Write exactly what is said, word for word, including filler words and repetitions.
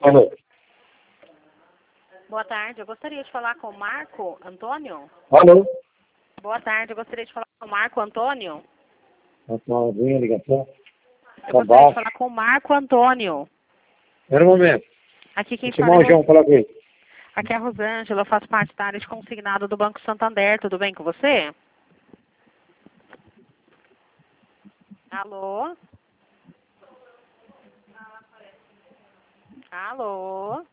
Alô? Boa tarde, eu gostaria de falar com o Marco Antônio. Alô? Boa tarde, eu gostaria de falar com o Marco Antônio. Uma ligação. Eu Tá gostaria baixo. de falar com o Marco Antônio. Espera um momento. Aqui quem Deixa fala o é, João Ros... falar com ele. Aqui é a Rosângela, eu faço parte da área de consignado do Banco Santander, tudo bem com você? Alô? Alô?